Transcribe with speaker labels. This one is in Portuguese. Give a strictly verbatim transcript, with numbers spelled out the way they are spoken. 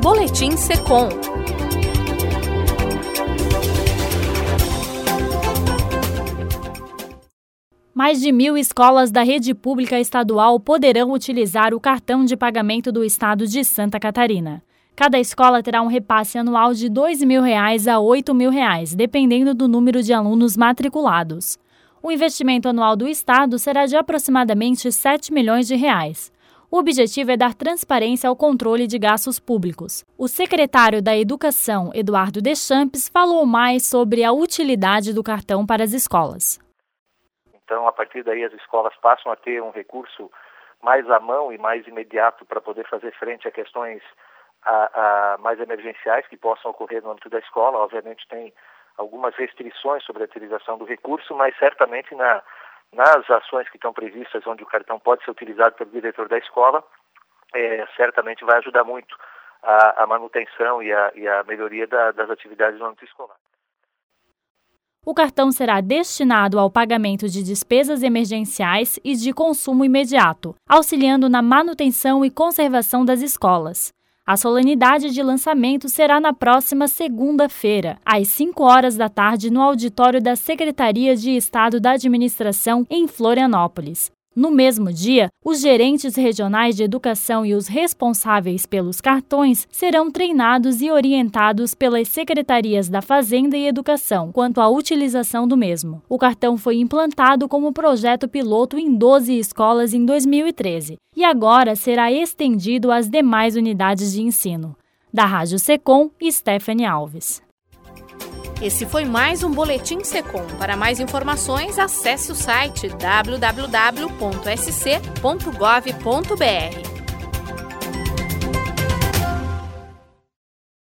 Speaker 1: Boletim Secom. Mais de mil escolas da rede pública estadual poderão utilizar o cartão de pagamento do estado de Santa Catarina. Cada escola terá um repasse anual de dois mil reais a oito mil reais, dependendo do número de alunos matriculados. O investimento anual do estado será de aproximadamente sete milhões de reais. O objetivo é dar transparência ao controle de gastos públicos. O secretário da Educação, Eduardo Deschamps, falou mais sobre a utilidade do cartão para as escolas.
Speaker 2: Então, a partir daí, as escolas passam a ter um recurso mais à mão e mais imediato para poder fazer frente a questões a, a mais emergenciais que possam ocorrer no âmbito da escola. Obviamente, tem algumas restrições sobre a utilização do recurso, mas certamente na, nas ações que estão previstas, onde o cartão pode ser utilizado pelo diretor da escola, é, certamente vai ajudar muito a, a manutenção e a, e a melhoria da, das atividades no âmbito escolar.
Speaker 1: O cartão será destinado ao pagamento de despesas emergenciais e de consumo imediato, auxiliando na manutenção e conservação das escolas. A solenidade de lançamento será na próxima segunda-feira, às cinco horas da tarde, no auditório da Secretaria de Estado da Administração, em Florianópolis. No mesmo dia, os gerentes regionais de educação e os responsáveis pelos cartões serão treinados e orientados pelas secretarias da Fazenda e Educação quanto à utilização do mesmo. O cartão foi implantado como projeto piloto em doze escolas em dois mil e treze e agora será estendido às demais unidades de ensino. Da Rádio Secom, Stephanie Alves.
Speaker 3: Esse foi mais um Boletim Secom. Para mais informações, acesse o site w w w ponto s c ponto gov ponto b r.